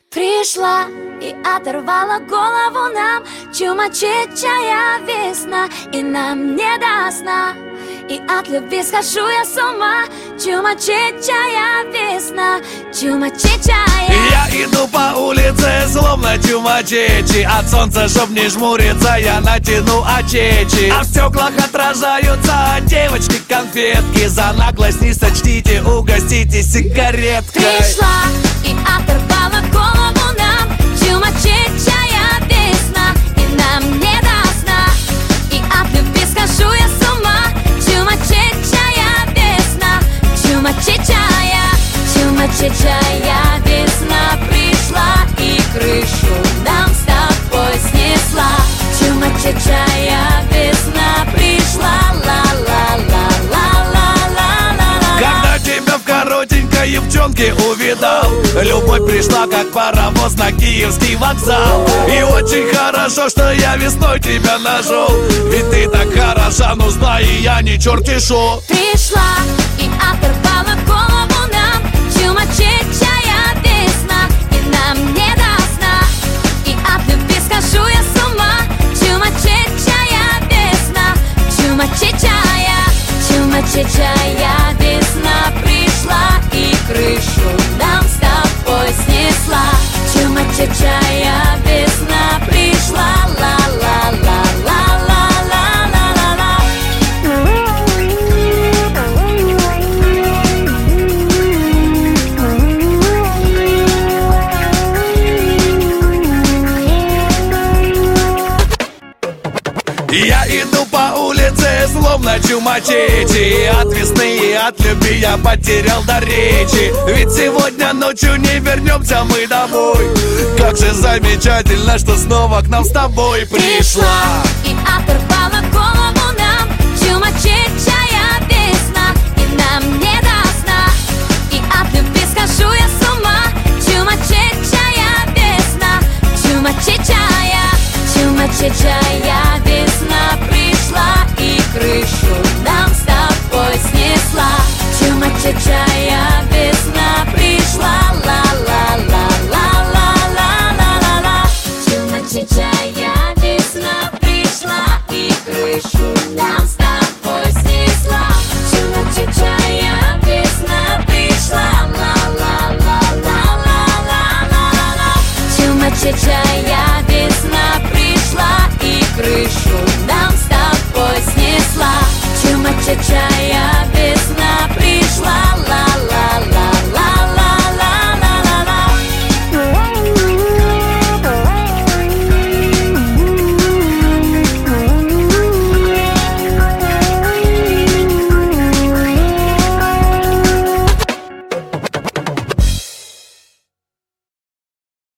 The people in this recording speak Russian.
Пришла и оторвала голову нам чумачечая весна, и нам не до сна, и от любви схожу я с ума. Чумачечая весна, чумачечая. Я иду по улице, словно чумачечи. От солнца, чтоб не жмуриться, я натяну очечи. А в стеклах отражаются девочки-конфетки. За наглость не сочтите, угоститесь сигареткой. Пришла и оторвала голову нам чумачечая весна, и нам не до сна, и от любви схожу я с ума. Чумачечая весна, чумачечая, чумачечая весна пришла и крышу нам с тобой снесла. Чумачечая весна пришла, ла-ла-ла-ла-ла-ла-ла-ла. Когда тебя в коротенькой юбчонке увидал, любовь пришла, как паровоз на Киевский вокзал. И очень хорошо, что я весной тебя нашел, ведь ты так хороша, ну знай, я не черти шо. Пришла и оторвала голову нам чумачечая весна, и нам не до сна, и от любви схожу я с ума. Чумачечая весна, чумачечая, чумачечая весна пришла и крышу нам с тобой снесла. Чумачечая весна пришла, ла-ла-ла-ла-ла-ла-ла-ла. Я иду по улице, словно чумачечи. От весны и от любви я потерял до речи. Ведь сегодня ночью не вернемся мы домой. Как же замечательно, что снова к нам с тобой пришла. И оторвала голову нам чумачечая весна, и нам не до сна, и от любви схожу я с ума. Чумачечая весна, чумачечая, чумачечая весна пришла и крышу нам с тобой снесла. Чумачечая весна пришла, ла-ла-ла-ла-ла-ла-ла-ла. Чумачечая весна пришла и крышу нам с тобой снесла. Чумачечая весна пришла, ла-ла-ла-ла-ла-ла-ла-ла. Чумачечая весна пришла и крышу нам с тобой снесла. Чумачечая весна.